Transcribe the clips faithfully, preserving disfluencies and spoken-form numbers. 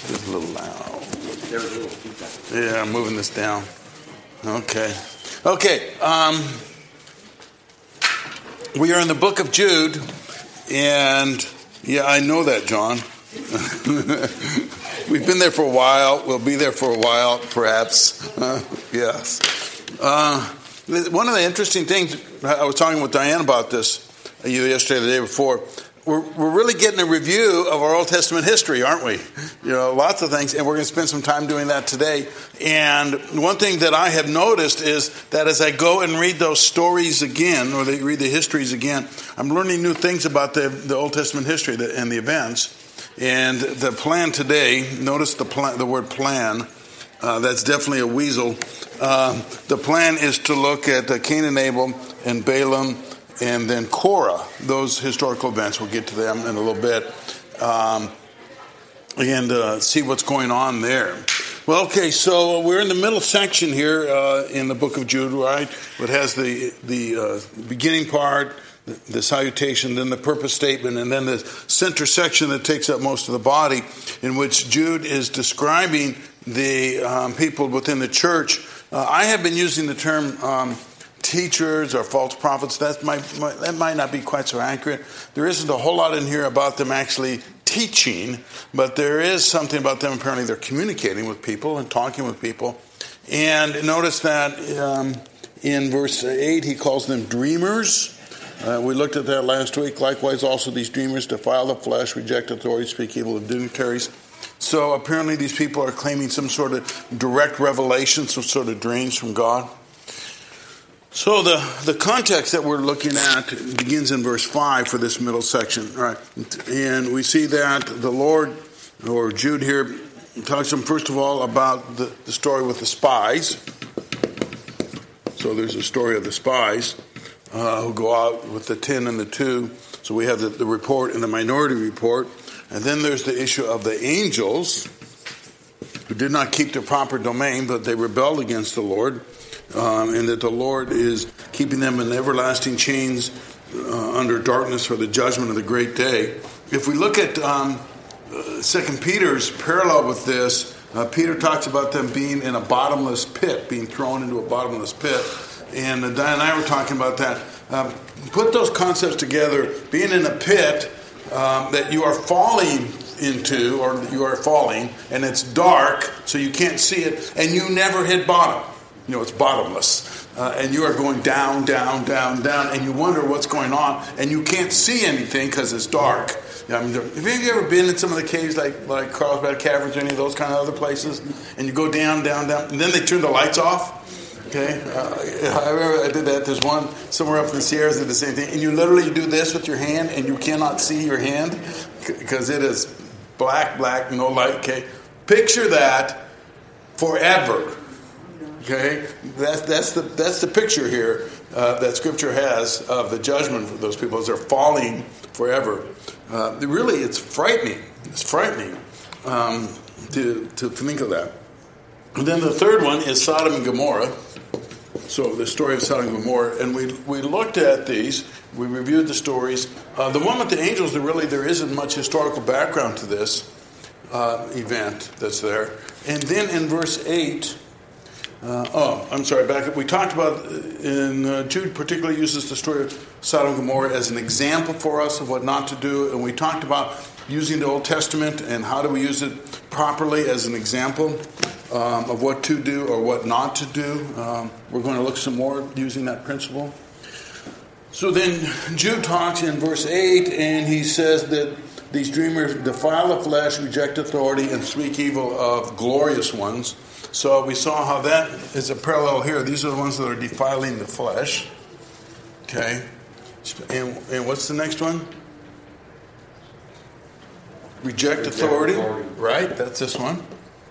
It's a little loud. There was a little feedback. Yeah, I'm moving this down. Okay. Okay. Um, we are in the book of Jude, and yeah, I know that, John. We've been there for a while. We'll be there for a while, perhaps. Uh, yes. Uh, one of the interesting things, I was talking with Diane about this either yesterday or the day before. We're, we're really getting a review of our Old Testament history, aren't we? You know, lots of things, and we're going to spend some time doing that today. And one thing that I have noticed is that as I go and read those stories again, or they read the histories again, I'm learning new things about the, the Old Testament history and the events. And the plan today, notice the plan, the word plan, uh, that's definitely a weasel. Uh, the plan is to look at uh, Cain and Abel and Balaam and then Korah, those historical events. We'll get to them in a little bit, um, and uh, see what's going on there. Well, okay, so we're in the middle section here uh, in the book of Jude, right? It has the the uh, beginning part, the, the salutation, then the purpose statement, and then the center section that takes up most of the body, in which Jude is describing the um, people within the church. Uh, I have been using the term Um, teachers or false prophets. That might, might that might not be quite so accurate. There isn't a whole lot in here about them actually teaching, but there is something about them. Apparently, they're communicating with people and talking with people. And notice that um, in verse eight, he calls them dreamers. Uh, we looked at that last week. Likewise, also these dreamers defile the flesh, reject authority, speak evil of dignitaries. So apparently, these people are claiming some sort of direct revelation, some sort of dreams from God. So the, the context that we're looking at begins in verse five for this middle section. All right. And we see that the Lord, or Jude here, talks to him first of all about the, the story with the spies. So there's a story of the spies uh, who go out with the ten and the two. So we have the, the report and the minority report. And then there's the issue of the angels who did not keep their proper domain, but they rebelled against the Lord. Um, and that the Lord is keeping them in everlasting chains uh, under darkness for the judgment of the great day. If we look at um, uh, Second Peter's parallel with this, uh, Peter talks about them being in a bottomless pit, being thrown into a bottomless pit. And uh, Diane and I were talking about that. Um, put those concepts together, being in a pit um, that you are falling into, or that you are falling, and it's dark, so you can't see it, and you never hit bottom. You know, it's bottomless. Uh, and you are going down, down, down, down, and you wonder what's going on, and you can't see anything because it's dark. I mean, have you ever been in some of the caves like, like Carlsbad Caverns or any of those kind of other places? And you go down, down, down, and then they turn the lights off? Okay? Uh, I remember I did that. There's one somewhere up in the Sierras that did the same thing. And you literally do this with your hand, and you cannot see your hand because it is black, black, no light. Okay? Picture that forever. Okay, that's that's the that's the picture here uh, that Scripture has of the judgment for those people as they're falling forever. Uh, really, it's frightening. It's frightening um, to to think of that. And then the third one is Sodom and Gomorrah. So the story of Sodom and Gomorrah, and we we looked at these. We reviewed the stories. Uh, the one with the angels, there really there isn't much historical background to this uh, event that's there. And then in verse eight. Uh, oh, I'm sorry, back up. We talked about, in uh, Jude particularly uses the story of Sodom and Gomorrah as an example for us of what not to do. And we talked about using the Old Testament and how do we use it properly as an example um, of what to do or what not to do. Um, we're going to look some more using that principle. So then Jude talks in verse eight, and he says that these dreamers defile the flesh, reject authority, and speak evil of glorious ones. So we saw how that is a parallel here. These are the ones that are defiling the flesh. Okay. And, and what's the next one? Reject authority. Right? That's this one.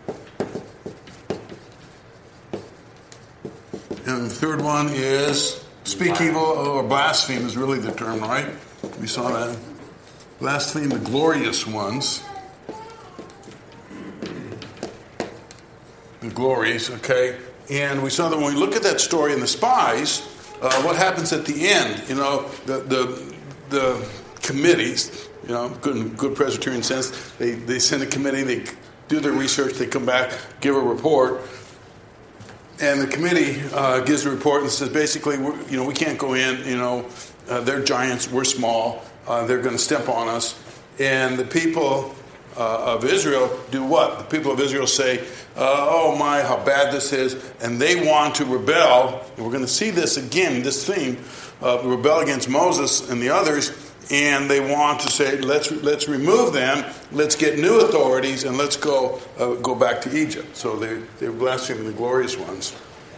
And the third one is speak evil or blaspheme is really the term, right? We saw that. Blaspheme the glorious ones. The glories, okay? And we saw that when we look at that story in the spies, uh, what happens at the end? You know, the the, the committees, you know, good, good Presbyterian sense, they, they send a committee, they do their research, they come back, give a report, and the committee uh, gives a report and says, basically, we're, you know, we can't go in, you know, uh, they're giants, we're small, uh, they're going to step on us. And the people uh, of Israel do what? The people of Israel say, uh, oh my, how bad this is, and they want to rebel. And we're going to see this again, this theme, uh, rebel against Moses and the others, and they want to say, let's let's remove them, let's get new authorities, and let's go uh, go back to Egypt. So they they're blaspheming the glorious ones.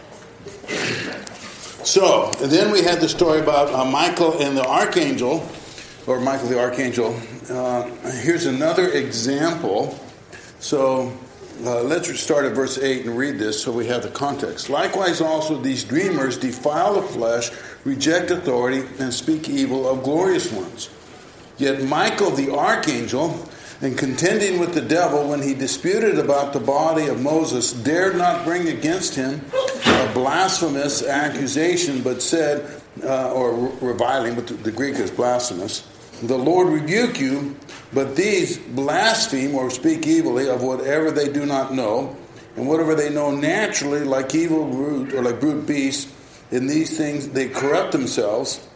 So and then we had the story about uh, Michael and the archangel, or Michael the archangel. Uh, here's another example. So uh, let's start at verse eight and read this so we have the context. Likewise also these dreamers defile the flesh, reject authority, and speak evil of glorious ones. Yet Michael the archangel, in contending with the devil when he disputed about the body of Moses, dared not bring against him a blasphemous accusation, but said, uh, or reviling, but the Greek is blasphemous, the Lord rebuke you, but these blaspheme or speak evilly of whatever they do not know, and whatever they know naturally, like evil brute or like brute beasts, in these things they corrupt themselves.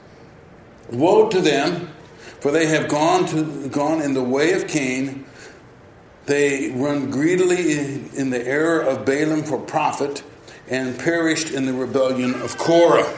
Woe to them, for they have gone to gone in the way of Cain. They run greedily in, in the error of Balaam for profit, and perished in the rebellion of Korah.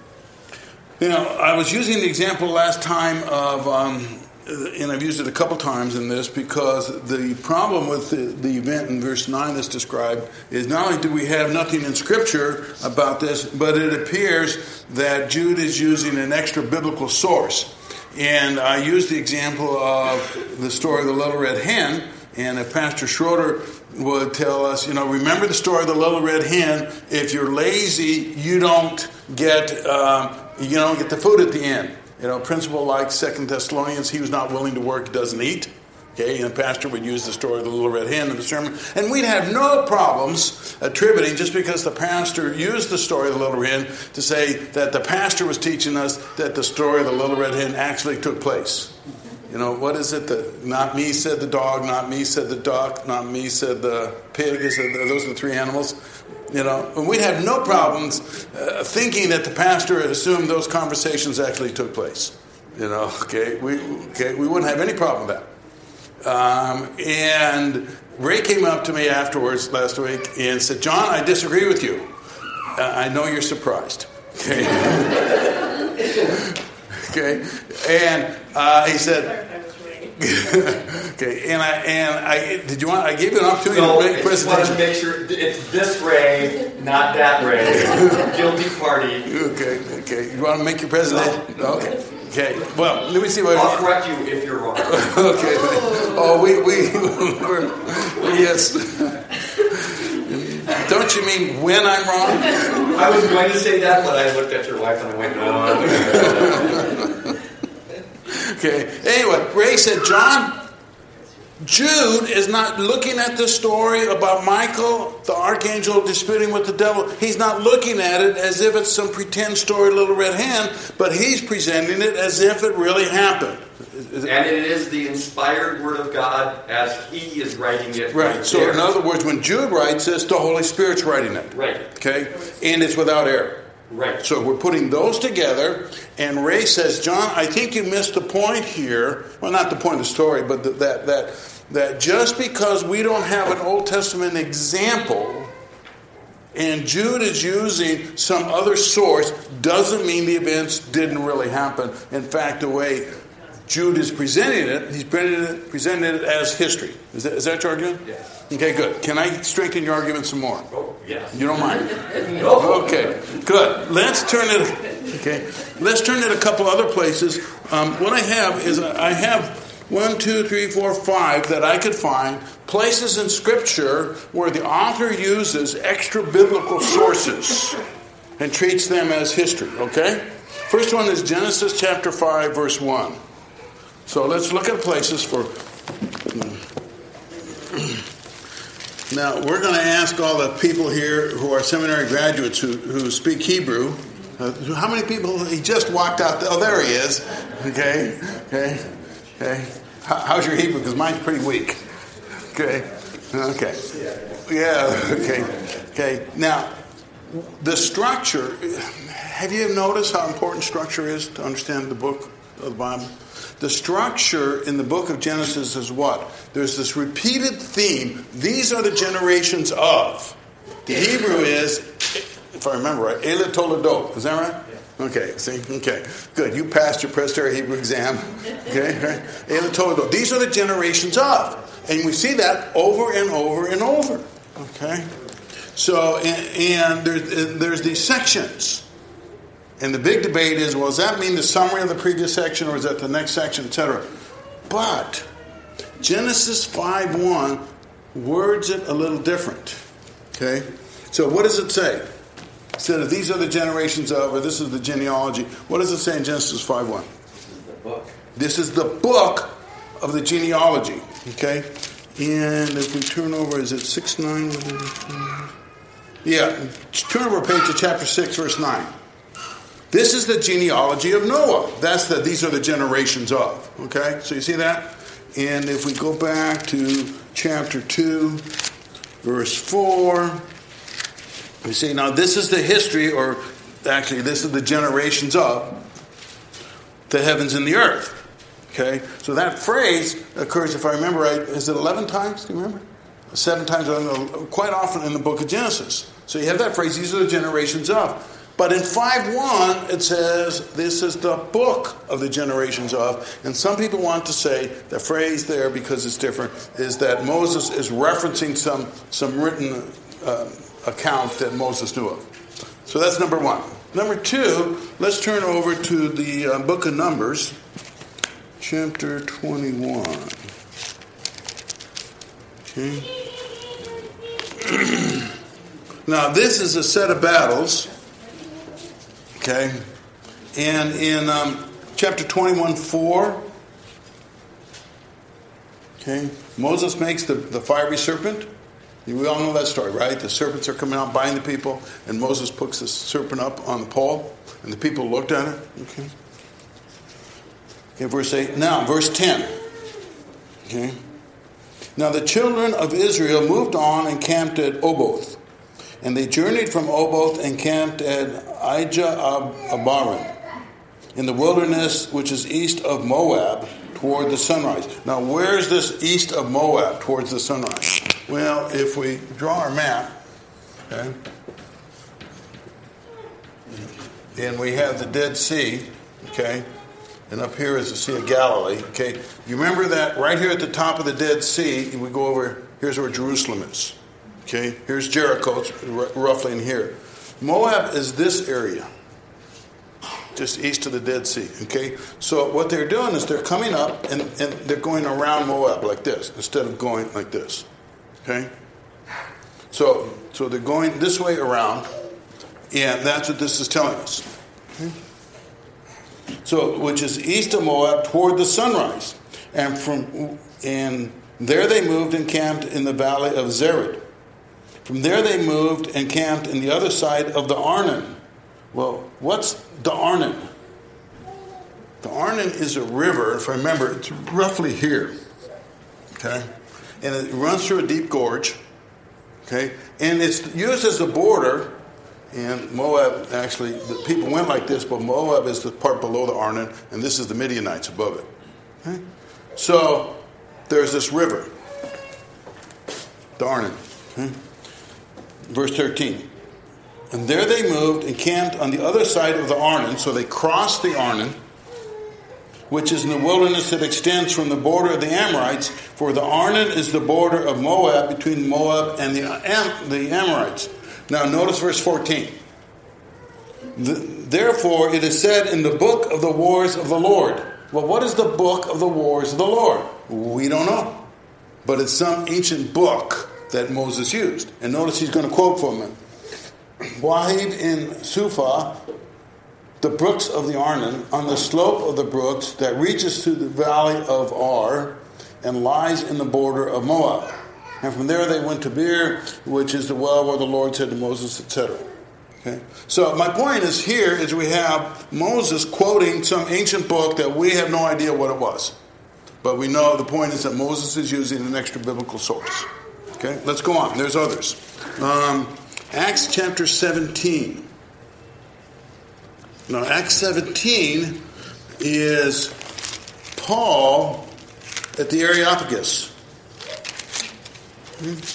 You know, I was using the example last time of, um, and I've used it a couple times in this, because the problem with the, the event in verse nine that's described is not only do we have nothing in Scripture about this, but it appears that Jude is using an extra biblical source. And I used the example of the story of the little red hen, and if Pastor Schroeder would tell us, you know, remember the story of the little red hen, if you're lazy, you don't get... Um, You don't get the food at the end. You know, principle like Second Thessalonians, he who's not willing to work doesn't eat. Okay, and the pastor would use the story of the little red hen in the sermon. And we'd have no problems attributing, just because the pastor used the story of the little hen, to say that the pastor was teaching us that the story of the little red hen actually took place. You know, what is it that not me said the dog, not me said the duck, not me said the pig? Is it, those are the three animals. You know, and we'd have no problems uh, thinking that the pastor had assumed those conversations actually took place. You know, okay, we okay, we wouldn't have any problem with that. Um, and Ray came up to me afterwards last week and said, "John, I disagree with you. Uh, I know you're surprised." Okay, okay, and uh, he said. Okay, and I and I did you want? I gave you an opportunity no, to make a presentation. I just wanted to make sure it's this Ray, not that Ray. Guilty party. Okay, okay. You want to make your presentation? Okay, okay. Well, let me see what. I'll correct you if you're wrong. Okay. Oh, we we we're, yes. Don't you mean when I'm wrong? I was going to say that, but I looked at your wife and I went, no. Okay. Anyway, Ray said, John, Jude is not looking at the story about Michael, the archangel, disputing with the devil. He's not looking at it as if it's some pretend story, Little Red Hen, but he's presenting it as if it really happened. And it is the inspired Word of God as He is writing it. Right. right so, there. in other words, when Jude writes this, the Holy Spirit's writing it. Right. Okay? And it's without error. Right. So we're putting those together, and Ray says, John, I think you missed the point here. Well, not the point of the story, but the, that that that just because we don't have an Old Testament example, and Jude is using some other source, doesn't mean the events didn't really happen. In fact, the way Jude is presenting it, he's presenting it, presenting it as history. Is that, is that your argument? Yes. Okay, good. Can I strengthen your argument some more? Oh, yes. You don't mind? No. Okay, good. Let's turn it. Okay, let's turn it a couple other places. Um, what I have is I have one, two, three, four, five that I could find places in Scripture where the author uses extra biblical sources and treats them as history. Okay, first one is Genesis chapter five, verse one. So let's look at places for. Now, we're going to ask all the people here who are seminary graduates who, who speak Hebrew. Uh, how many people? He just walked out. The, oh, there he is. Okay. Okay. Okay. How, how's your Hebrew? Because mine's pretty weak. Okay. Okay. Yeah, okay. Okay. Now, the structure, have you noticed how important structure is to understand the book of the Bible? The structure in the book of Genesis is what? There's this repeated theme. These are the generations of. The Hebrew is, if I remember right, Elah Toledot. Is that right? Okay, see? Okay, good. You passed your Presbyterian Hebrew exam. Okay, right? Elah Toledot. These are the generations of. And we see that over and over and over. Okay? So, and, and there's, there's these sections. And the big debate is, well, does that mean the summary of the previous section, or is that the next section, et cetera? But Genesis five one words it a little different. Okay? So what does it say? Instead of these are the generations of, or this is the genealogy, what does it say in Genesis five one? This is the book. This is the book of the genealogy. Okay? And if we turn over, is it six nine? Yeah. Turn over a page to chapter six, verse nine. This is the genealogy of Noah. That's the, these are the generations of. Okay? So you see that? And if we go back to chapter two, verse four, we see now this is the history, or actually this is the generations of the heavens and the earth. Okay? So that phrase occurs, if I remember right, is it eleven times? Do you remember? Seven times, quite often in the book of Genesis. So you have that phrase, these are the generations of. But in five one, it says, this is the book of the generations of. And some people want to say, the phrase there, because it's different, is that Moses is referencing some, some written uh, account that Moses knew of. So that's number one. Number two, let's turn over to the uh, book of Numbers, chapter twenty-one. Okay. Now, this is a set of battles. Okay, and in um, chapter twenty-one, four, okay, Moses makes the, the fiery serpent. We all know that story, right? The serpents are coming out, biting the people, and Moses puts the serpent up on the pole, and the people looked at it. Okay, okay, verse eight. Now, verse ten. Okay, now the children of Israel moved on and camped at Oboth. And they journeyed from Oboth and camped at Ijah-Abarim in the wilderness which is east of Moab toward the sunrise. Now, where is this east of Moab towards the sunrise? Well, if we draw our map, okay, and we have the Dead Sea, okay, and up here is the Sea of Galilee, okay. You remember that right here at the top of the Dead Sea, we go over, here's where Jerusalem is. Okay, here's Jericho, it's r- roughly in here. Moab is this area, just east of the Dead Sea. Okay, so what they're doing is they're coming up and, and they're going around Moab like this instead of going like this. Okay, so so they're going this way around, and that's what this is telling us. Okay? So, which is east of Moab toward the sunrise, and from and there they moved and camped in the valley of Zered. From there they moved and camped in the other side of the Arnon. Well, what's the Arnon? The Arnon is a river, if I remember, it's roughly here. Okay? And it runs through a deep gorge. Okay? And it's used as a border. And Moab, actually, the people went like this, but Moab is the part below the Arnon, and this is the Midianites above it. Okay? So, there's this river. The Arnon. Okay? Verse thirteen. And there they moved and camped on the other side of the Arnon. So they crossed the Arnon, which is in the wilderness that extends from the border of the Amorites. For the Arnon is the border of Moab, between Moab and the, Am- the Amorites. Now notice verse fourteen. The, Therefore it is said in the book of the wars of the Lord. Well, what is the book of the wars of the Lord? We don't know. But it's some ancient book that Moses used. And notice he's going to quote from it. Wahid in Suphah, the brooks of the Arnon, on the slope of the brooks that reaches to the valley of Ar and lies in the border of Moab. And from there they went to Beer, which is the well where the Lord said to Moses, et cetera. Okay? So my point is here is we have Moses quoting some ancient book that we have no idea what it was. But we know the point is that Moses is using an extra biblical source. Okay, let's go on. There's others. Um, Acts chapter seventeen. Now, Acts seventeen is Paul at the Areopagus. Hmm.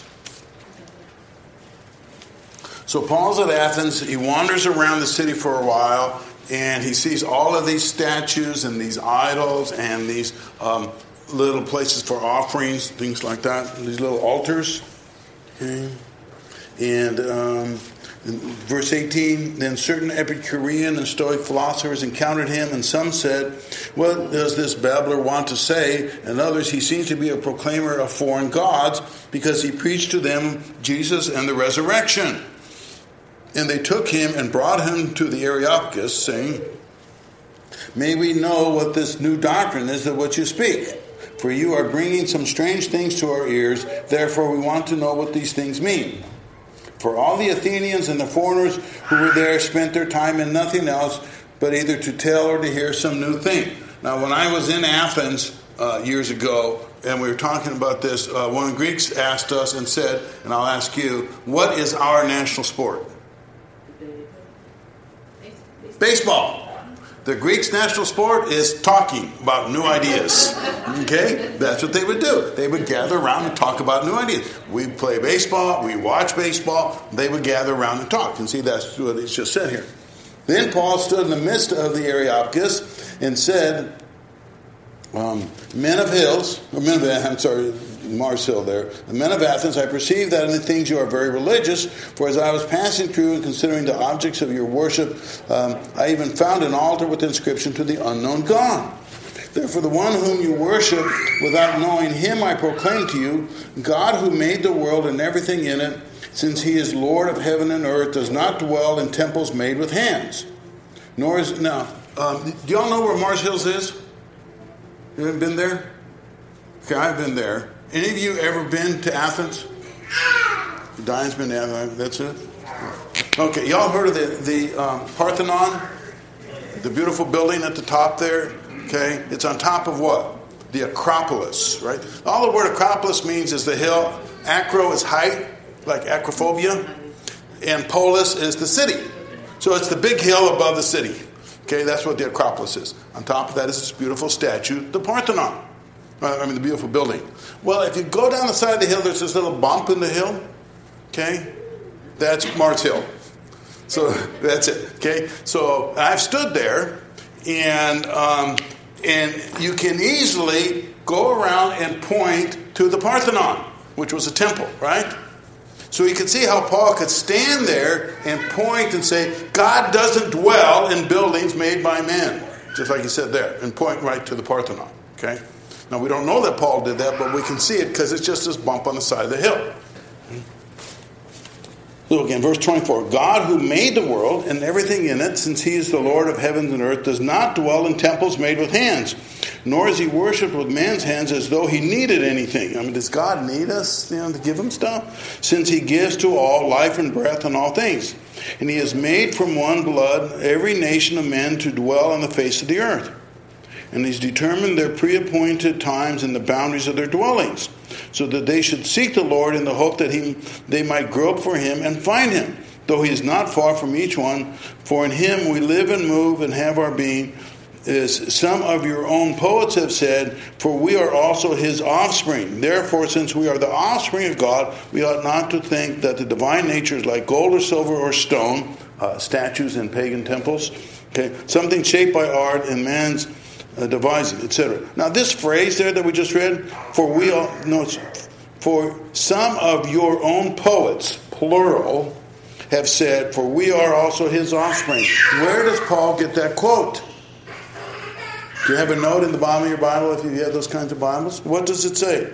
So Paul's at Athens. He wanders around the city for a while, and he sees all of these statues and these idols and these um, little places for offerings, things like that, these little altars. Okay. And um, in verse eighteen, then certain Epicurean and Stoic philosophers encountered him, and some said, what does this babbler want to say? And others, he seems to be a proclaimer of foreign gods, because he preached to them Jesus and the resurrection. And they took him and brought him to the Areopagus, saying, may we know what this new doctrine is of what you speak. For you are bringing some strange things to our ears, therefore we want to know what these things mean. For all the Athenians and the foreigners who were there spent their time in nothing else but either to tell or to hear some new thing. Now, when I was in Athens uh, years ago, and we were talking about this, uh, one of the Greeks asked us and said, and I'll ask you, what is our national sport? Baseball. The Greeks' national sport is talking about new ideas. Okay? That's what they would do. They would gather around and talk about new ideas. We play baseball. We watch baseball. They would gather around and talk. And see, that's what it's just said here. Then Paul stood in the midst of the Areopagus and said, um, men of hills, or men of, I'm sorry, Mars Hill there, the men of Athens, I perceive that in the things you are very religious, for as I was passing through and considering the objects of your worship, um, I even found an altar with inscription to the unknown God. Therefore the one whom you worship, without knowing him I proclaim to you, God who made the world and everything in it, since he is Lord of heaven and earth, does not dwell in temples made with hands. Nor is, now, um, do y'all know where Mars Hills is? You haven't been there? Okay, I've been there. Any of you ever been to Athens? Diane's been to Athens. That's it? Okay, y'all heard of the, the um, Parthenon? The beautiful building at the top there? Okay, it's on top of what? The Acropolis, right? All the word Acropolis means is the hill. Acro is height, like acrophobia. And polis is the city. So it's the big hill above the city. Okay, that's what the Acropolis is. On top of that is this beautiful statue, the Parthenon. I mean, the beautiful building. Well, if you go down the side of the hill, there's this little bump in the hill. Okay? That's Mars Hill. So that's it. Okay? So I've stood there, and um, and you can easily go around and point to the Parthenon, which was a temple, right? So you can see how Paul could stand there and point and say, God doesn't dwell in buildings made by men. Just like he said there, and point right to the Parthenon. Okay? Now, we don't know that Paul did that, but we can see it because it's just this bump on the side of the hill. Look again, verse twenty-four. God who made the world and everything in it, since he is the Lord of heaven and earth, does not dwell in temples made with hands, nor is he worshipped with man's hands as though he needed anything. I mean, does God need us, you know, to give him stuff? Since he gives to all life and breath and all things. And he has made from one blood every nation of men to dwell on the face of the earth. And he's determined their pre-appointed times and the boundaries of their dwellings, so that they should seek the Lord in the hope that he, they might grope for him and find him, though he is not far from each one. For in him we live and move and have our being, as some of your own poets have said, for we are also his offspring. Therefore, since we are the offspring of God, we ought not to think that the divine nature is like gold or silver or stone, uh, statues in pagan temples, okay, something shaped by art and man's Uh, devising, et cetera. Now, this phrase there that we just read, for we all, no, it's, for some of your own poets, plural, have said, for we are also his offspring. Where does Paul get that quote? Do you have a note in the bottom of your Bible if you have those kinds of Bibles? What does it say?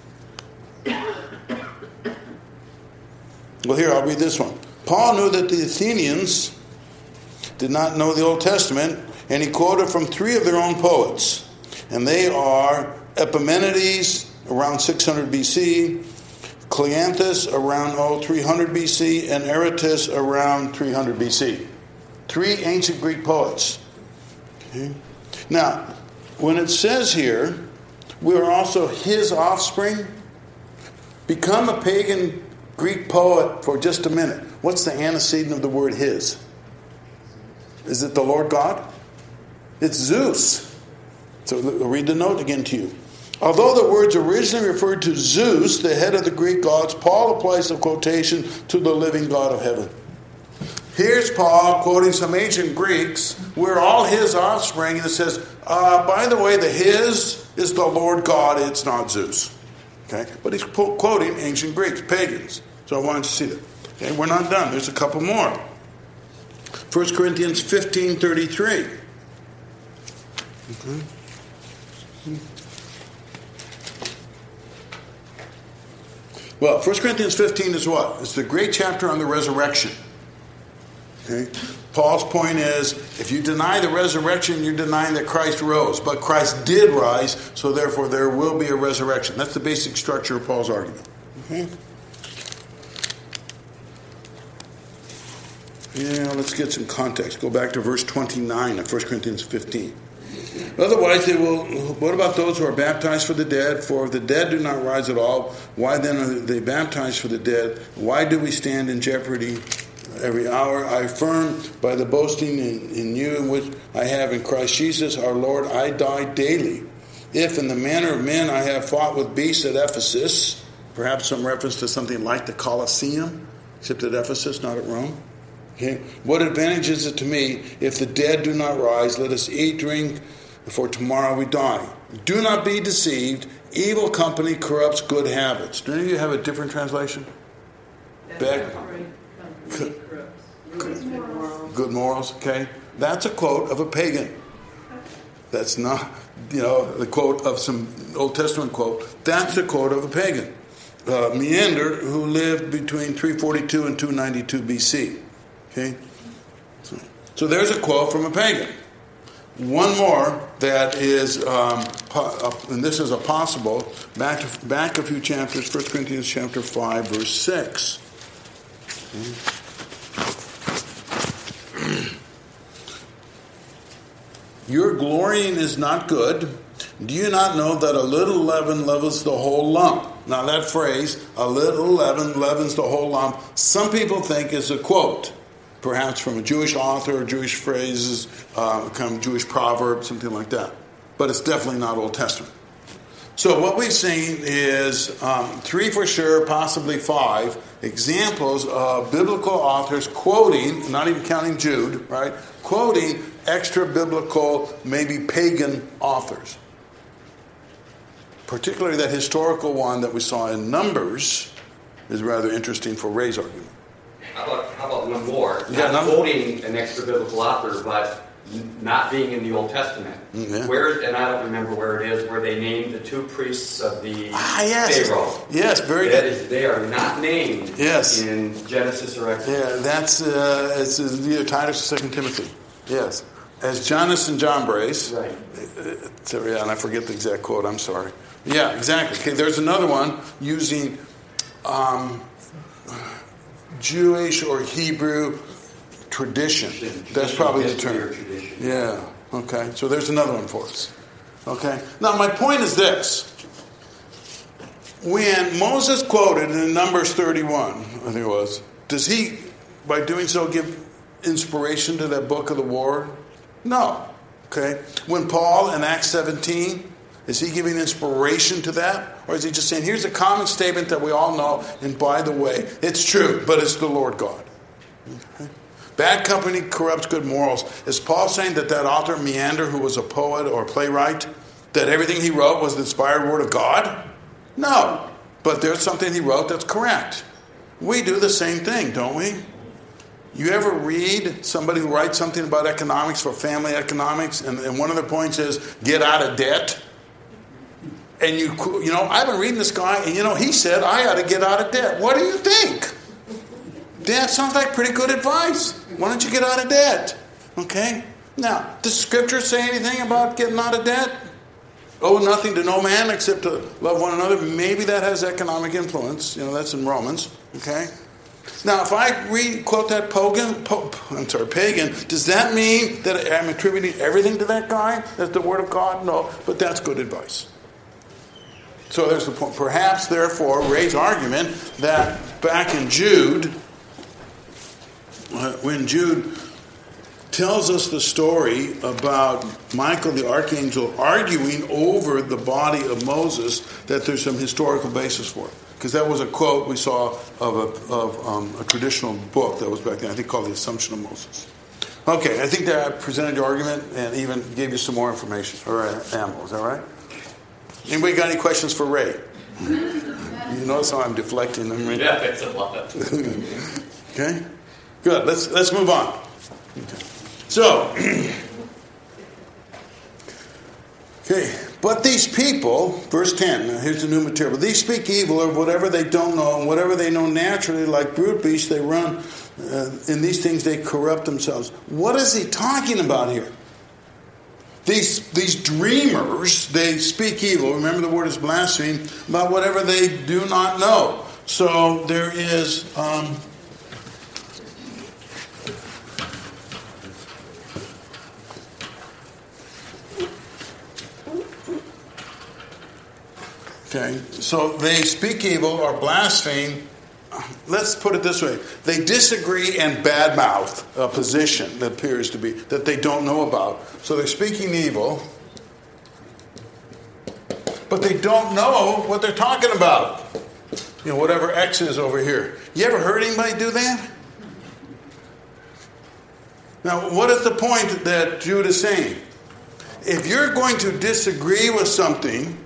Well, here, I'll read this one. Paul knew that the Athenians did not know the Old Testament, and he quoted from three of their own poets. And they are Epimenides, around six hundred B C, Cleanthus, around oh, three hundred B C, and Aratus, around three hundred B C. Three ancient Greek poets. Okay. Now, when it says here, we are also his offspring, Become a pagan Greek poet for just a minute. What's the antecedent of the word his? Is it the Lord God? It's Zeus. So I'll read the note again to you. Although the words originally referred to Zeus, the head of the Greek gods, Paul applies the quotation to the living God of heaven. Here's Paul quoting some ancient Greeks. We're all his offspring. And it says, uh, by the way, the his is the Lord God. It's not Zeus. Okay, but he's quoting ancient Greeks, pagans. So I wanted to see that. Okay, we're not done. There's a couple more. First Corinthians fifteen thirty-three. Okay. Well, First Corinthians fifteen is what? It's the great chapter on the resurrection. Okay? Paul's point is, if you deny the resurrection, you're denying that Christ rose. But Christ did rise, so therefore there will be a resurrection. That's the basic structure of Paul's argument. Okay? Yeah, let's get some context. Go back to verse twenty-nine of First Corinthians fifteen. Otherwise, they will. What about those who are baptized for the dead? For if the dead do not rise at all, why then are they baptized for the dead? Why do we stand in jeopardy every hour? I affirm by the boasting in, in you, which I have in Christ Jesus our Lord, I die daily. If in the manner of men I have fought with beasts at Ephesus, perhaps some reference to something like the Colosseum, except at Ephesus, not at Rome. Okay. What advantage is it to me if the dead do not rise? Let us eat, drink, for tomorrow we die. Do not be deceived. Evil company corrupts good habits. Do any of you have a different translation? Back. Good, good morals. Good morals. Okay, that's a quote of a pagan. That's not, you know, the quote of some Old Testament quote. That's a quote of a pagan. Uh, Menander, who lived between three forty-two and two ninety-two B C. Okay, so, so there's a quote from a pagan. One more that is, um, and this is a possible, back, back a few chapters, First Corinthians chapter five, verse six. Okay. Your glorying is not good. Do you not know that a little leaven leavens the whole lump? Now that phrase, a little leaven leavens the whole lump, some people think is a quote. Perhaps from a Jewish author, Jewish phrases, uh, kind of Jewish proverb, something like that. But it's definitely not Old Testament. So what we've seen is um, three for sure, possibly five, examples of biblical authors quoting, not even counting Jude, right? Quoting extra-biblical, maybe pagan authors. Particularly that historical one that we saw in Numbers is rather interesting for Ray's argument. How about, how about one more? Yeah, not quoting an extra-biblical author, but not being in the Old Testament. Yeah. Where, and I don't remember where it is, where they named the two priests of the ah, yes. Pharaoh. Yes, very that good. Is, they are not named yes. in Genesis or Exodus. Yeah, that's uh, it's either Titus or Second Timothy. Yes. As Jannes and Jambres. Right. Uh, so, yeah, and I forget the exact quote, I'm sorry. Yeah, exactly. Okay, there's another one using um, Jewish or Hebrew tradition. That's probably the term. Yeah. Okay. So there's another one for us. Okay. Now my point is this: when Moses quoted in Numbers thirty-one, I think it was, does he, by doing so, give inspiration to that book of the war? No. Okay. When Paul in Acts seventeen, is he giving inspiration to that? Or is he just saying, here's a common statement that we all know, and by the way, it's true, but it's the Lord God. Okay. Bad company corrupts good morals. Is Paul saying that that author, Menander, who was a poet or a playwright, that everything he wrote was the inspired word of God? No. But there's something he wrote that's correct. We do the same thing, don't we? You ever read somebody who writes something about economics for family economics, and, and one of the points is, get out of debt? And you, you know, I've been reading this guy, and you know, he said I ought to get out of debt. What do you think? That sounds like pretty good advice. Why don't you get out of debt? Okay? Now, does Scripture say anything about getting out of debt? Owe nothing to no man except to love one another. Maybe that has economic influence. You know, that's in Romans. Okay? Now, if I read, quote that pagan, po, I'm sorry, pagan, does that mean that I'm attributing everything to that guy as the Word of God? No, but that's good advice. So there's the point. Perhaps, therefore, Ray's argument that back in Jude, when Jude tells us the story about Michael the archangel arguing over the body of Moses, that there's some historical basis for it. Because that was a quote we saw of a, of, um, a traditional book that was back then, I think called The Assumption of Moses. Okay, I think that I presented your argument and even gave you some more information. All right, ammo, is that right? Anybody got any questions for Ray? You notice how I'm deflecting them, right? Yeah, it's a lot. Okay, good. Let's let's move on. Okay. So, okay, but these people, verse ten. Now here's the new material. These speak evil of whatever they don't know, and whatever they know naturally, like brute beasts, they run. Uh, in these things, they corrupt themselves. What is he talking about here? These these dreamers, they speak evil. Remember, the word is blaspheme, about whatever they do not know. So there is um, okay. So they speak evil or blaspheme. Let's put it this way. They disagree and badmouth a position that appears to be, that they don't know about. So they're speaking evil, but they don't know what they're talking about. You know, whatever X is over here. You ever heard anybody do that? Now, what is the point that Jude is saying? If you're going to disagree with something,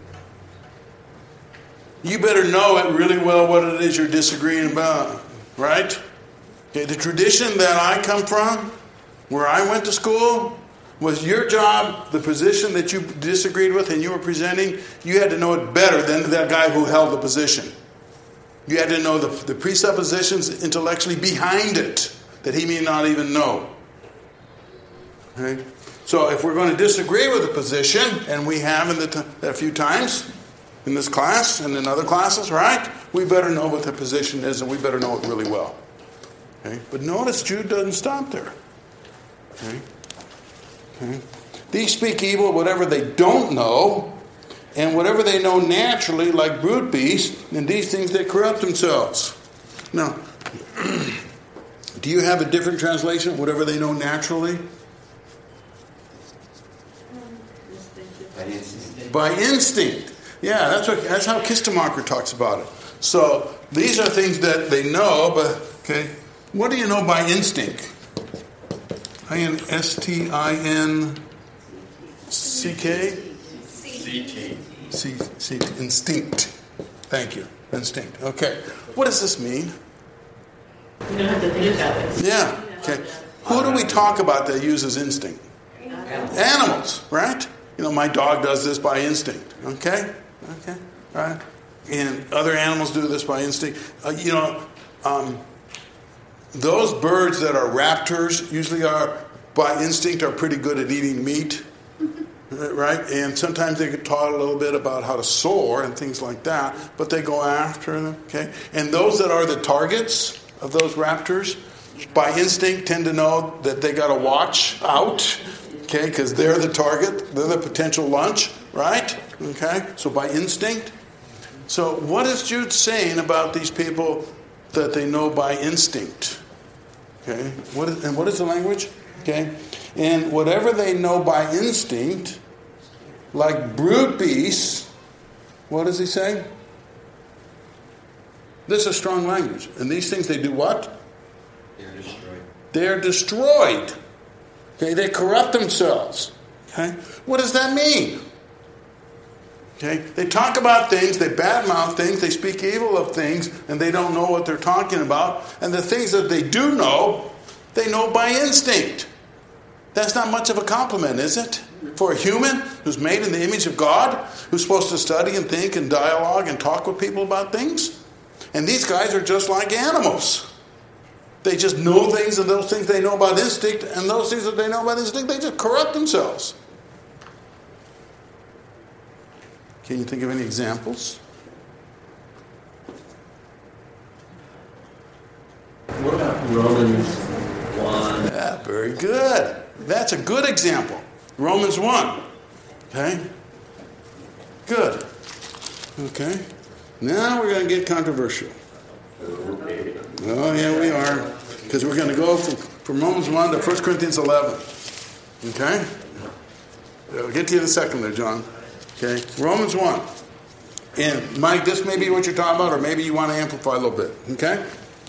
you better know it really well what it is you're disagreeing about, right? Okay, the tradition that I come from, where I went to school, was your job, the position that you disagreed with and you were presenting, you had to know it better than that guy who held the position. You had to know the, the presuppositions intellectually behind it that he may not even know. Okay? So if we're going to disagree with a position, and we have in the t- a few times, in this class and in other classes, right? We better know what the position is, and we better know it really well. Okay? But notice Jude doesn't stop there. Okay? Okay? These speak evil, whatever they don't know, and whatever they know naturally, like brute beasts, and these things they corrupt themselves. Now, do you have a different translation? Whatever they know naturally? By instinct. By instinct. Yeah, that's what that's how Kistemacher talks about it. So these are things that they know, but okay, what do you know by instinct? I N S T I N C K? C T. C C instinct. Thank you. Instinct. Okay. What does this mean? You don't have to think about it. Yeah. Okay. Who do we talk about that uses instinct? Animals. Animals, right? You know, my dog does this by instinct. Okay? Okay, right? And other animals do this by instinct. Uh, you know, um, those birds that are raptors usually are, by instinct, are pretty good at eating meat, right? And sometimes they get taught a little bit about how to soar and things like that, but they go after them, okay? And those that are the targets of those raptors, by instinct, tend to know that they got to watch out, okay? Because they're the target, they're the potential lunch, right? Okay, so by instinct. So what is Jude saying about these people that they know by instinct? Okay, what is, and what is the language? Okay, and whatever they know by instinct, like brute beasts, what does he say? This is strong language. And these things, they do what? They're destroyed. They're destroyed. Okay, they corrupt themselves. Okay, what does that mean? Okay, they talk about things, they badmouth things, they speak evil of things, and they don't know what they're talking about. And the things that they do know, they know by instinct. That's not much of a compliment, is it? For a human who's made in the image of God, who's supposed to study and think and dialogue and talk with people about things. And these guys are just like animals. They just know things, and those things they know about instinct, and those things that they know about instinct, they just corrupt themselves. Can you think of any examples? What about Romans one? Yeah, very good. That's a good example. Romans one. Okay? Good. Okay. Now we're going to get controversial. Oh, yeah, we are. Because we're going to go from, from Romans one to First Corinthians eleven. Okay? I'll get to you in a second there, John. Okay? Romans one. And Mike, this may be what you're talking about, or maybe you want to amplify a little bit. Okay?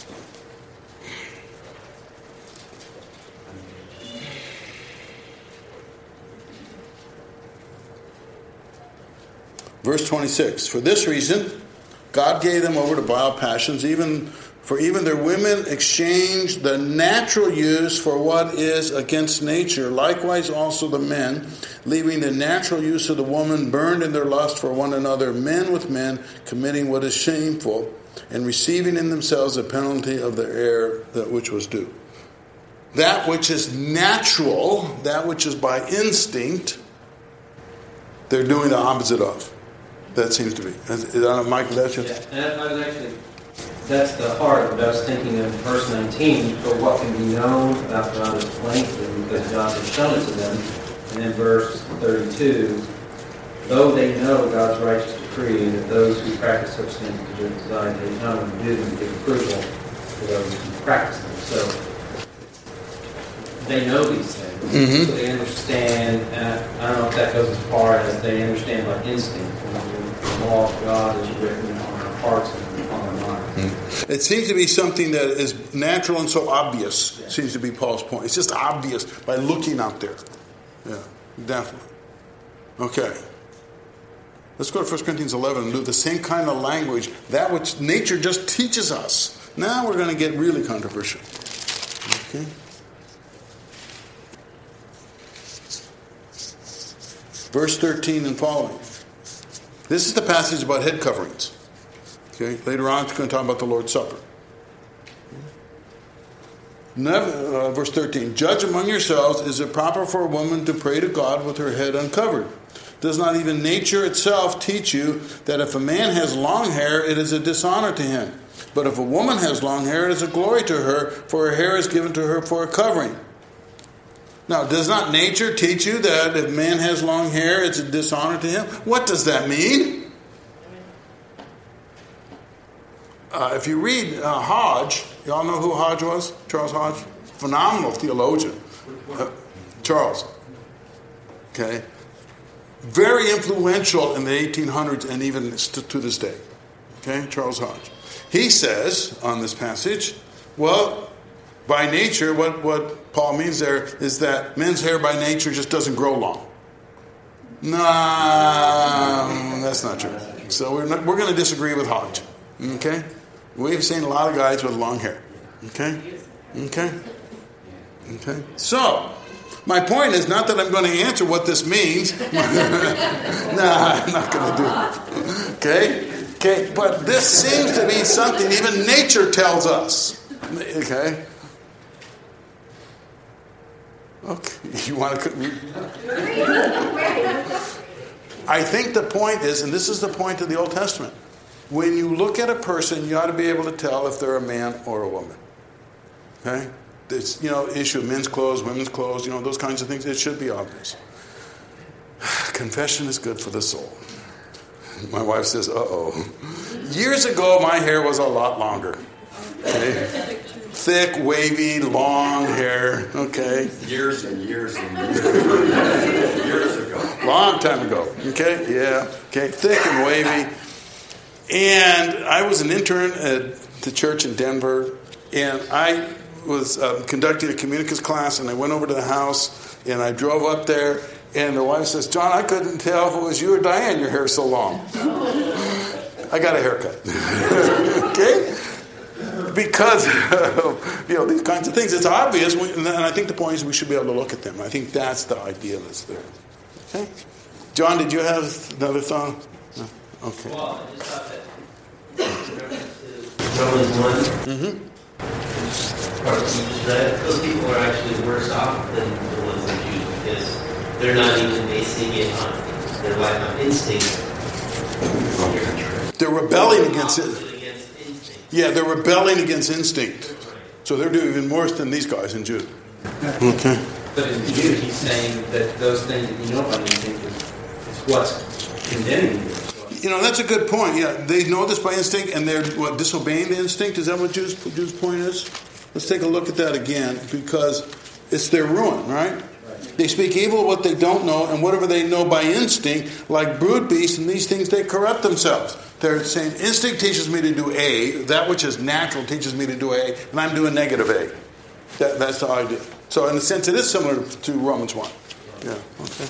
Verse twenty-six. For this reason, God gave them over to vile passions, even for even their women exchanged the natural use for what is against nature. Likewise also the men, leaving the natural use of the woman, burned in their lust for one another, men with men, committing what is shameful, and receiving in themselves the penalty of the error that which was due. That which is natural, that which is by instinct, they're doing the opposite of. That seems to be. Is, is that Michael? That's your... Yeah, and I was actually, that's the heart of what I was thinking of verse nineteen, for what can be known about God is plain to them because God has shown it to them. And then verse thirty-two, though they know God's righteous decree that those who practice such things to do desire, they not only do them, but give approval to those who practice them. So they know these things. Mm-hmm. So they understand, and I don't know if that goes as far as they understand by instinct. The law of God is written on our hearts and on our minds. Mm-hmm. It seems to be something that is natural and so obvious, yeah. Seems to be Paul's point. It's just obvious by looking out there. Yeah, definitely. Okay. Let's go to First Corinthians eleven and do the same kind of language, that which nature just teaches us. Now we're going to get really controversial. Okay. Verse thirteen and following. This is the passage about head coverings. Okay, later on it's going to talk about the Lord's Supper. Never, uh, verse thirteen. Judge among yourselves, is it proper for a woman to pray to God with her head uncovered? Does not even nature itself teach you that if a man has long hair, it is a dishonor to him? But if a woman has long hair, it is a glory to her, for her hair is given to her for a covering. Now, does not nature teach you that if a man has long hair, it's a dishonor to him? What does that mean? Uh, if you read uh, Hodge, y'all know who Hodge was? Charles Hodge? Phenomenal theologian. Uh, Charles. Okay. Very influential in the eighteen hundreds and even to this day. Okay, Charles Hodge. He says on this passage, well, by nature, what, what Paul means there is that men's hair by nature just doesn't grow long. Nah, that's not true. So we're not, we're going to disagree with Hodge. Okay? We've seen a lot of guys with long hair. Okay? Okay? Okay? So, my point is not that I'm going to answer what this means. Nah, I'm not going to do it. Okay? Okay? But this seems to be something even nature tells us. Okay? Okay, you want to? I think the point is, and this is the point of the Old Testament, when you look at a person, you ought to be able to tell if they're a man or a woman. Okay? It's, you know, issue of men's clothes, women's clothes, you know, those kinds of things. It should be obvious. Confession is good for the soul. My wife says, uh-oh. Years ago, my hair was a lot longer. Okay? Thick, wavy, long hair. Okay. Years and years and years. Years ago. Long time ago. Okay. Yeah. Okay. Thick and wavy. And I was an intern at the church in Denver, and I was uh, conducting a communicas class, and I went over to the house, and I drove up there, and the wife says, John, I couldn't tell if it was you or Diane, your hair's so long. I got a haircut. Okay? Because of, you know, these kinds of things. It's obvious, and I think the point is we should be able to look at them. I think that's the idea that's there. Okay? John, did you have another thought? No? Okay. Well, I just thought that Romans one, mm-hmm. part you just read, those people are actually worse off than the ones that Jews, because they're not even basing it on their life on instinct. They're rebelling against it. Yeah, they're rebelling against instinct. So they're doing even worse than these guys in Jude. Okay. But in Jude, he's saying that those things that you know by instinct is what's condemning you. You know, that's a good point. Yeah, they know this by instinct, and they're what disobeying the instinct. Is that what Jude's, Jude's point is? Let's take a look at that again, because it's their ruin, right? right? They speak evil of what they don't know, and whatever they know by instinct, like brood beasts and these things, they corrupt themselves. They're saying instinct teaches me to do A, that which is natural teaches me to do A, and I'm doing negative A. That, that's the idea. So in a sense, it is similar to Romans one. Yeah. Okay.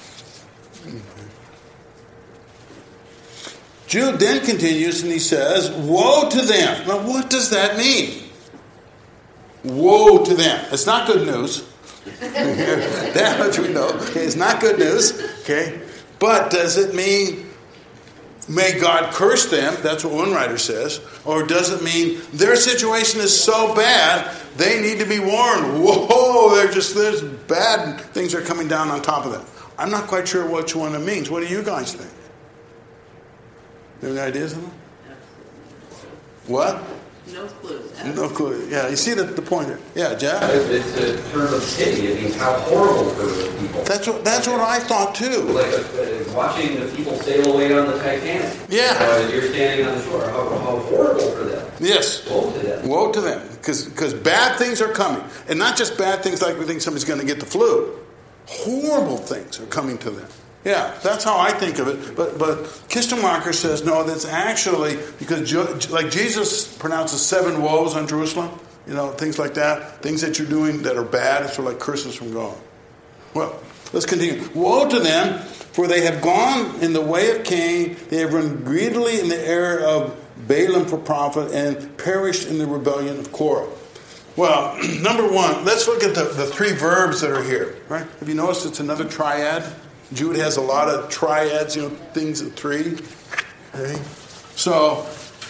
Jude then continues and he says, woe to them. Now what does that mean? Woe to them. It's not good news. That much we know. Okay, it's not good news. Okay. But does it mean may God curse them? That's what one writer says. Or does it mean their situation is so bad they need to be warned? Whoa, they're just there's bad things are coming down on top of them. I'm not quite sure which one it means. What do you guys think? Any ideas on that? What? No clue. No clue. Yeah, you see the, the point here. Yeah, Jack? It's a term of pity. It means how horrible for the people. That's what that's what I thought too. Like uh, watching the people sail away on the Titanic. Yeah. Uh, you're standing on the shore. How, how horrible for them. Yes. Woe to them. Woe to them. Because bad things are coming. And not just bad things like we think somebody's going to get the flu. Horrible things are coming to them. Yeah, that's how I think of it. But but Kistenmacher says, no, that's actually, because like Jesus pronounces seven woes on Jerusalem, you know, things like that, things that you're doing that are bad, it's sort of like curses from God. Well, let's continue. Woe to them, for they have gone in the way of Cain, they have run greedily in the error of Balaam for prophet, and perished in the rebellion of Korah. Well, number one, let's look at the, the three verbs that are here. Right? Have you noticed it's another triad? Jude has a lot of triads, you know, things at three. Okay. So,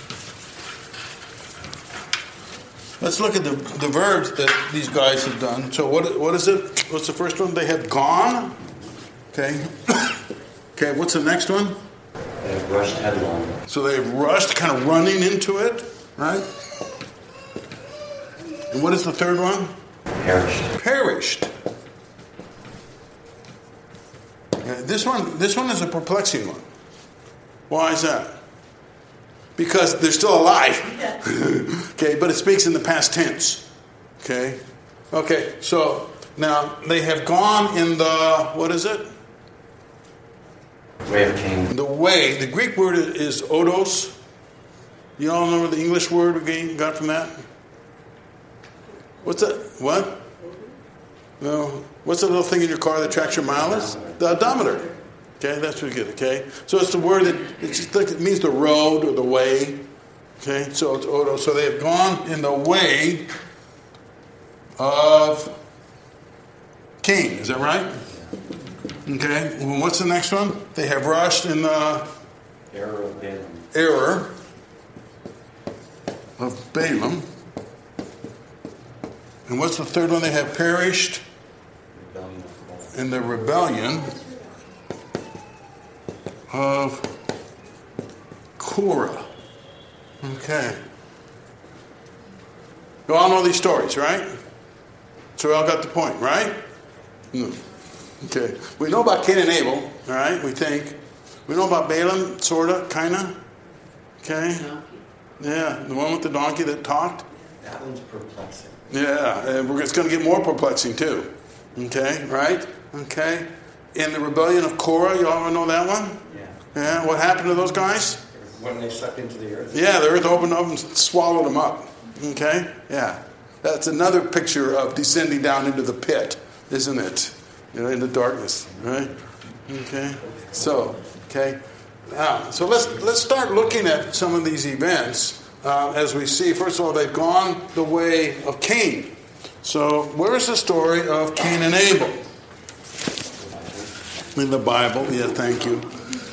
let's look at the, the verbs that these guys have done. So what what is it? What's the first one? They have gone. Okay. Okay, what's the next one? They have rushed headlong. So they've rushed, kind of running into it, right? And what is the third one? Perished. Perished. Yeah, this one, this one is a perplexing one. Why is that? Because they're still alive. Okay, but it speaks in the past tense. Okay, okay. So now they have gone in the what is it? Way of Cain. The way. The Greek word is odos. You all know the English word we got from that? What's that? What? No. What's the little thing in your car that tracks your mileage? The odometer. Okay, that's what you get. Okay, so it's the word that it's just like, it means the road or the way. Okay, so it's odos. So they have gone in the way of Cain. Is that right? Okay. Well, what's the next one? They have rushed in the Error of Balaam. error of Balaam. And what's the third one? They have perished Rebellion of Korah. in the rebellion of Korah. Okay. You all know these stories, right? So we all got the point, right? No. Okay. We know about Cain and Abel, all right? We think. We know about Balaam, sort of, kind of. Okay. Yeah, the one with the donkey that talked. That one's perplexing. Yeah, and we're, it's going to get more perplexing too. Okay, right? Okay. In the rebellion of Korah, you all know that one? Yeah. Yeah, what happened to those guys? When they sucked into the earth. Yeah, the earth opened up and swallowed them up. Okay? Yeah. That's another picture of descending down into the pit, isn't it? You know, into darkness, right? Okay. So, okay. Now, so let's let's start looking at some of these events uh, as we see. First of all, they've gone the way of Cain. So, where's the story of Cain and Abel? In the Bible. Yeah, thank you.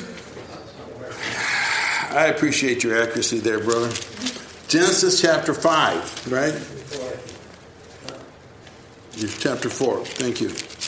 I appreciate your accuracy there, brother. Genesis chapter five, right? Chapter four. Thank you.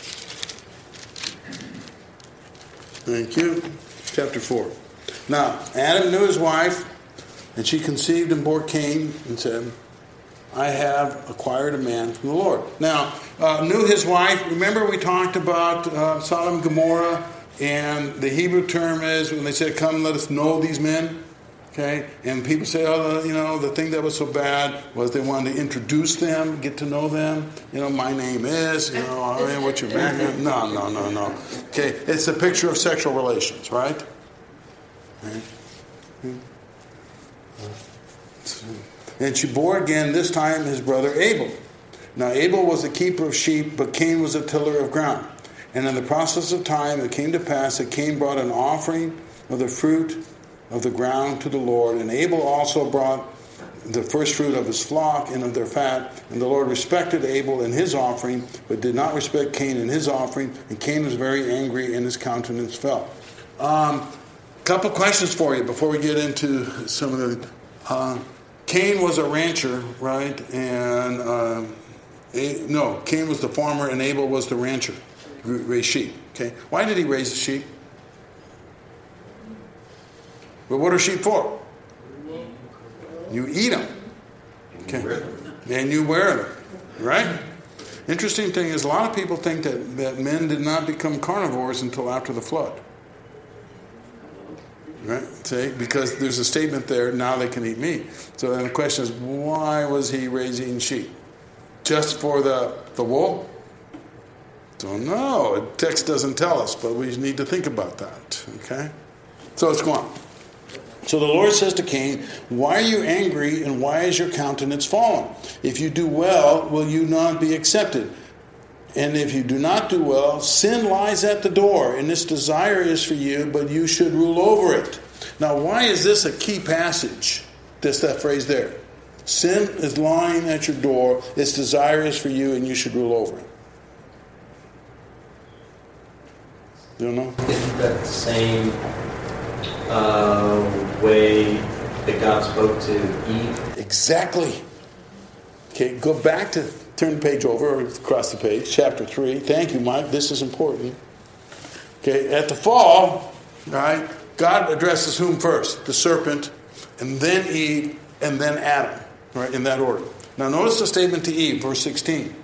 Thank you. Chapter four. Now, Adam knew his wife, and she conceived and bore Cain and said, I have acquired a man from the Lord. Now, uh, knew his wife. Remember we talked about uh, Sodom and Gomorrah. And the Hebrew term is, when they said, come, let us know these men. Okay? And people say, oh, you know, the thing that was so bad was they wanted to introduce them, get to know them. You know, my name is, you know, I mean, what's your background? No, no, no, no. Okay? It's a picture of sexual relations, right? And she bore again, this time his brother Abel. Now Abel was a keeper of sheep, but Cain was a tiller of ground. And in the process of time it came to pass that Cain brought an offering of the fruit of the ground to the Lord. And Abel also brought the first fruit of his flock and of their fat. And the Lord respected Abel and his offering, but did not respect Cain and his offering. And Cain was very angry, and his countenance fell. Um, couple questions for you before we get into some of the... Uh, Cain was a rancher, right? And... Uh, A, no, Cain was the farmer and Abel was the rancher. Raised sheep. Okay, why did he raise the sheep? Well, what are sheep for? You eat them. Okay, and you wear them, right? Interesting thing is, a lot of people think that, that men did not become carnivores until after the flood. Right? See, because there's a statement there, now they can eat meat. So then the question is, why was he raising sheep? Just for the, the wool? Don't know. The text doesn't tell us, but we need to think about that. Okay? So let's go on. So the Lord says to Cain, why are you angry and why is your countenance fallen? If you do well, will you not be accepted? And if you do not do well, sin lies at the door, and its desire is for you, but you should rule over it. Now, why is this a key passage? That's that phrase there. Sin is lying at your door, its desire is for you, and you should rule over it. You don't know? Isn't that the same uh, way that God spoke to Eve? Exactly. Okay, go back to, turn the page over, or across the page, chapter three. Thank you, Mike. This is important. Okay, at the fall, right, God addresses whom first? The serpent, and then Eve, and then Adam. Right, in that order. Now notice the statement to Eve, verse sixteen.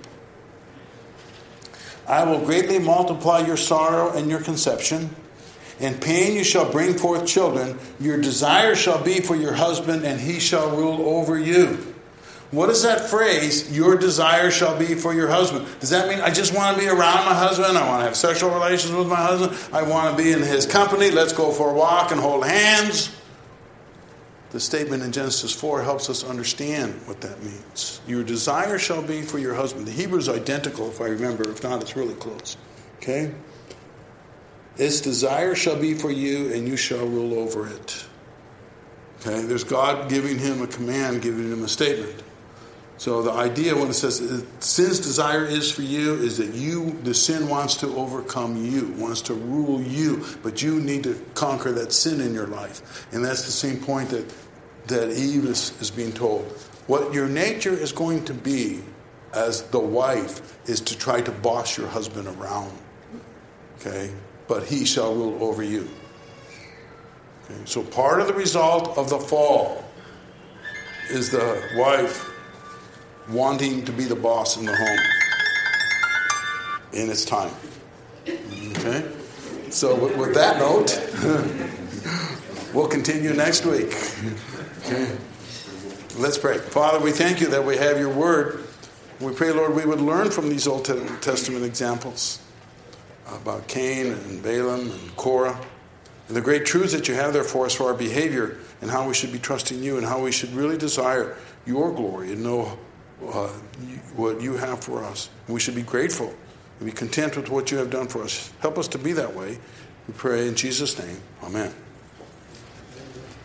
I will greatly multiply your sorrow and your conception. In pain you shall bring forth children. Your desire shall be for your husband, and he shall rule over you. What is that phrase, your desire shall be for your husband? Does that mean I just want to be around my husband? I want to have sexual relations with my husband? I want to be in his company? Let's go for a walk and hold hands? The statement in Genesis four helps us understand what that means. Your desire shall be for your husband. The Hebrew is identical, if I remember. If not, it's really close. Okay? Its desire shall be for you, and you shall rule over it. Okay? There's God giving him a command, giving him a statement. So the idea when it says sin's desire is for you is that you, the sin wants to overcome you, wants to rule you, but you need to conquer that sin in your life. And that's the same point that, that Eve is, is being told. What your nature is going to be as the wife is to try to boss your husband around. Okay? But he shall rule over you. Okay? So part of the result of the fall is the wife wanting to be the boss in the home. And it's time. Okay? So with, with that note, we'll continue next week. Okay? Let's pray. Father, we thank you that we have your word. We pray, Lord, we would learn from these Old Testament examples about Cain and Balaam and Korah, and the great truths that you have there for us for our behavior and how we should be trusting you and how we should really desire your glory and know uh, what you have for us. And we should be grateful and be content with what you have done for us. Help us to be that way. We pray in Jesus' name. Amen.